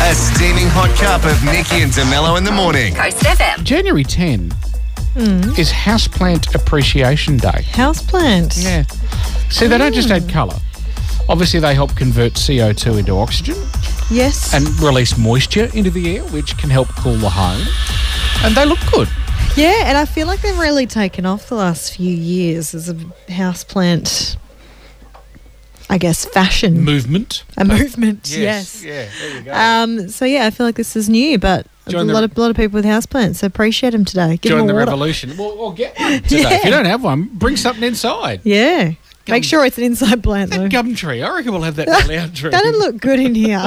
A steaming hot cup of Nikki and DeMello in the morning. Coast FM. January 10 is Houseplant Appreciation Day. Houseplant. Yeah. See, they don't just add colour. Obviously, they help convert CO2 into oxygen Yes. and release moisture into the air, which can help cool the home. And they look good. yeah, and I feel like they've really taken off the last few years as a houseplant, I guess, fashion. Movement. A movement, yes. Yeah, there you go. I feel like this is new, but Join a lot of people with houseplants, so appreciate them today. Give Join them the a water. revolution. Well, get one today. Yeah. If you don't have one, bring something inside. Yeah. Make sure it's an inside plant, though. That gum tree. I reckon we'll have that loud tree. That'd look good in here.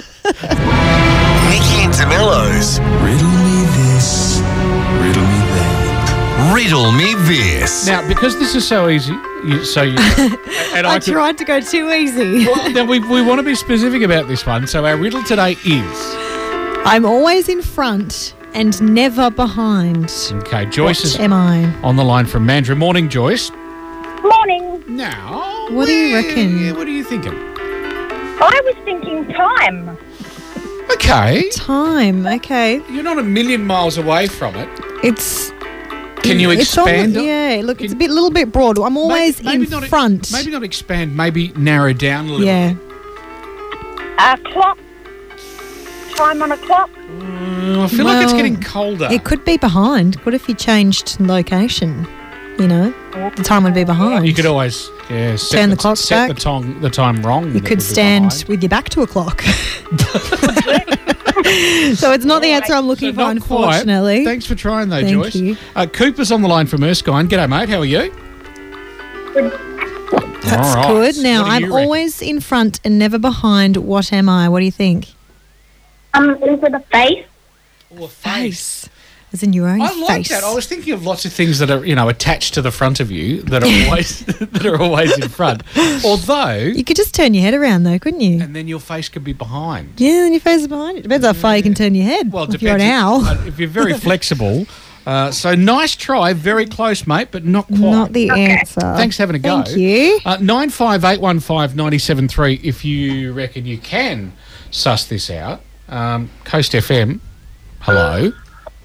Nikki and DeMello's Riddle me this, riddle me that. Riddle Me This. Now, because this is so easy, and I tried to go too easy. Well, now we want to be specific about this one. So our riddle today is... I'm always in front and never behind. Okay, Joyce is What am I? on the line from Mandurah. Morning, Joyce. Morning. Now... What do you reckon? Yeah, what are you thinking? I was thinking time. Okay. Time. Okay. You're not a million miles away from it. It's... Can you it's on- expand? yeah, look, it's a little bit broad. I'm always in not, front. Maybe not expand, maybe narrow down a little. Yeah. Clock. Time on a clock. I feel like it's Well, getting colder. It could be behind. What if you changed location? You know, the time would be behind. You could always set Turn the clock set back. the time wrong. You that could would be stand behind. with your back to a clock. So it's not the answer I'm looking So for, not quite. unfortunately. Thanks for trying though, Thank Joyce. you. Cooper's on the line from Erskine. G'day, mate. How are you? That's All right. good. Now, What do I'm you reckon? always in front and never behind. What am I? What do you think? Into the face. Face. As in your own I face. like that. I was thinking of lots of things that are, attached to the front of you that are always that are always in front. Although, You could just turn your head around, though, couldn't you? and then your face could be behind. Yeah, then your face is behind it. Depends how far you can turn your head. Well, it if you're an depends owl. if you're very flexible. So nice try, very close, mate, but not quite. Not the answer. Thanks for having a go. Thank you. 95815 if you reckon you can suss this out. Coast FM, hello.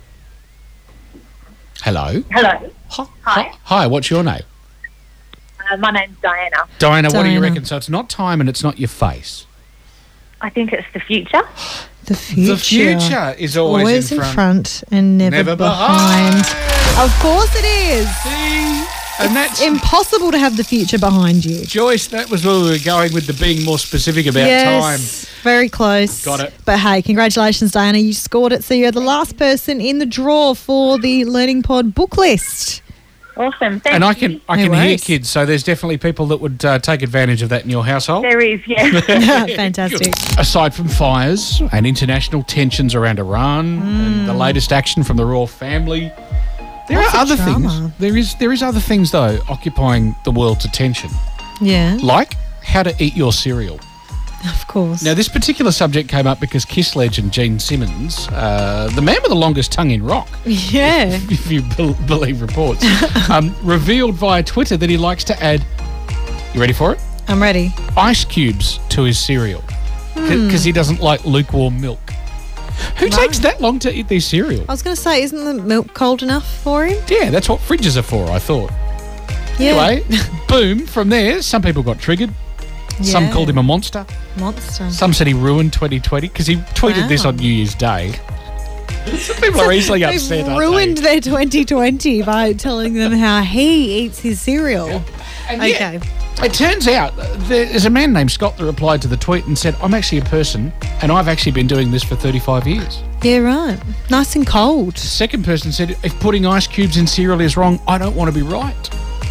Hello. Hello. Hi, what's your name? My name's Diana. Diana, what do you Diana. reckon? So it's not time and it's not your face. I think it's the future. The future. The future is always in front and never, behind. Of course it is. See? And that's... Impossible to have the future behind you. Joyce, that was where we were going with the being more specific about time. Very close. Got it. But hey, congratulations, Diana. You scored it. So you're the last person in the draw for the Learning Pod book list. Awesome. Thank And I you. can No hear worries. kids, so there's definitely people that would take advantage of that in your household. There is, yeah. Fantastic. Aside from fires and international tensions around Iran and the latest action from the royal family, there Lots are of other drama. things. There is other things though occupying the world's attention, Yeah, like how to eat your cereal. of course. Now, this particular subject came up because Kiss legend Gene Simmons, the man with the longest tongue in rock, Yeah. if you believe reports, revealed via Twitter that he likes to add, you ready for it? I'm ready. Ice cubes to his cereal because he doesn't like lukewarm milk. Who takes that long to eat their cereal? I was going to say, isn't the milk cold enough for him? Yeah, that's what fridges are for, I thought. Yeah. Anyway, boom, from there, some people got triggered. Some Yeah. called him a monster. Monster. Some said he ruined 2020 because he tweeted this Wow. on New Year's Day. Some people are easily upset, They've aren't ruined they? their 2020 by telling them how he eats his cereal. And Okay. yet, it turns out there's a man named Scott that replied to the tweet and said, I'm actually a person and I've actually been doing this for 35 years. Yeah, right. Nice and cold. Second person said, if putting ice cubes in cereal is wrong, I don't want to be right.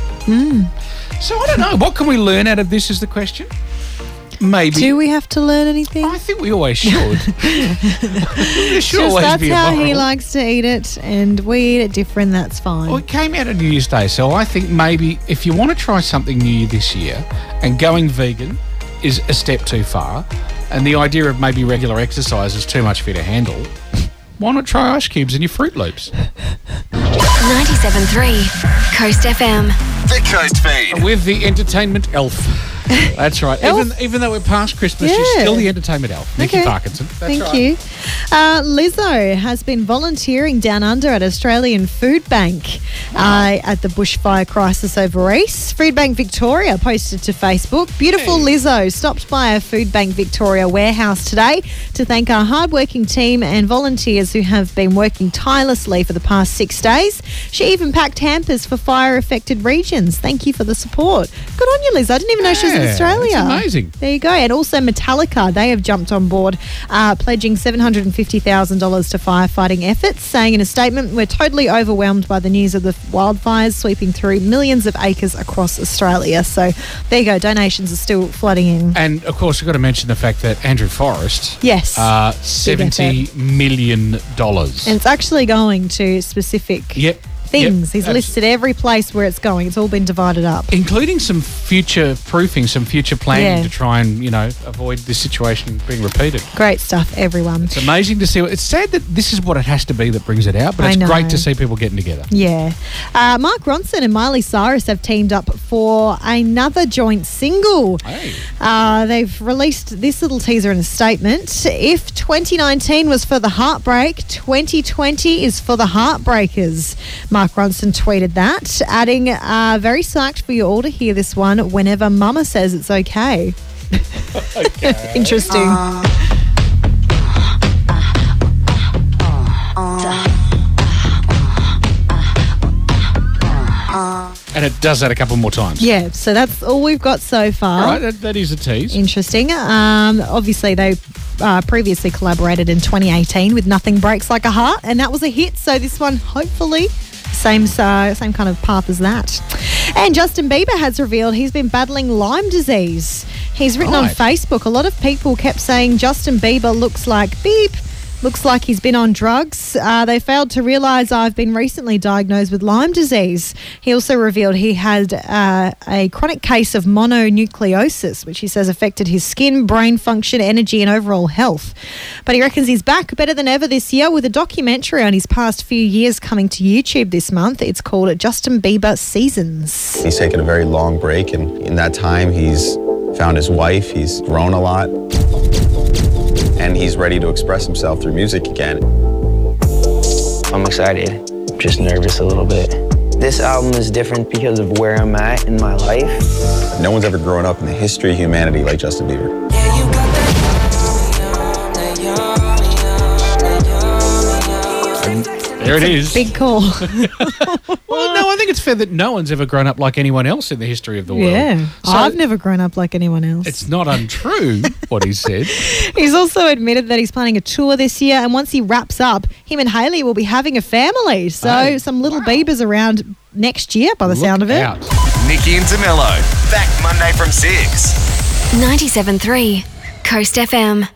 So I don't know. What can we learn out of this is the question. Maybe. Do we have to learn anything? I think we always should. There should Just always that's be a how moral. he likes to eat it, and we eat it different. That's fine. Well, it came out on New Year's Day, so I think maybe if you want to try something new this year and going vegan is a step too far, and the idea of maybe regular exercise is too much for you to handle, why not try ice cubes in your Fruit Loops? 97.3 Coast FM. The Coast Feed. With the entertainment elf. That's right. Elf. Even though we're past Christmas, she's Yeah. still the entertainment elf. Nikki Okay. Parkinson. That's Thank right. you. Lizzo has been volunteering down under at Australian Food Bank at the bushfire crisis over East. Food Bank Victoria posted to Facebook, beautiful Lizzo stopped by a Food Bank Victoria warehouse today to thank our hardworking team and volunteers who have been working tirelessly for the past 6 days. She even packed hampers for fire-affected regions. Thank you for the support. Good on you, Lizzo. I didn't even know she was in Yeah, Australia. that's amazing. There you go. And also Metallica, they have jumped on board, pledging $750,000 to firefighting efforts, saying in a statement, we're totally overwhelmed by the news of the wildfires sweeping through millions of acres across Australia. So there you go. Donations are still flooding in. And, of course, we've got to mention the fact that Andrew Forrest, Yes. $70 million. And it's actually going to specific Yep. things. Yep. He's listed every place where it's going. It's all been divided up. Including some future proofing, some future planning Yeah. to try and, avoid this situation being repeated. Great stuff, everyone. It's amazing to see. It's sad that this is what it has to be that brings it out, but I it's know. great to see people getting together. Yeah. Mark Ronson and Miley Cyrus have teamed up for another joint single. Hey. They've released this little teaser in a statement. If 2019 was for the heartbreak, 2020 is for the heartbreakers. Mark Ronson tweeted that, adding, very psyched for you all to hear this one whenever Mama says it's okay. Interesting. And it does that a couple more times. Yeah, so that's all we've got so far. All right, that is a tease. Interesting. Obviously, they previously collaborated in 2018 with Nothing Breaks Like a Heart, and that was a hit. So this one, hopefully, same kind of path as that. And Justin Bieber has revealed he's been battling Lyme disease. He's written on Right. Facebook, a lot of people kept saying Justin Bieber looks like beep. Looks like he's been on drugs. They failed to realise I've been recently diagnosed with Lyme disease. He also revealed he had a chronic case of mononucleosis, which he says affected his skin, brain function, energy and overall health. But he reckons he's back better than ever this year with a documentary on his past few years coming to YouTube this month. It's called Justin Bieber Seasons. He's taken a very long break, and in that time, he's found his wife, he's grown a lot, and he's ready to express himself through music again. I'm excited, just nervous a little bit. This album is different because of where I'm at in my life. No one's ever grown up in the history of humanity like Justin Bieber. There it is. Big call. Well, no, I think it's fair that no one's ever grown up like anyone else in the history of the world. Yeah. So I've never grown up like anyone else. It's not untrue what he said. He's also admitted that he's planning a tour this year, and once he wraps up, him and Hayley will be having a family. So Hey, some little Biebers around next year by the sound of it. Out. Nikki and DeMello. Back Monday from 6. 97.3 Coast FM.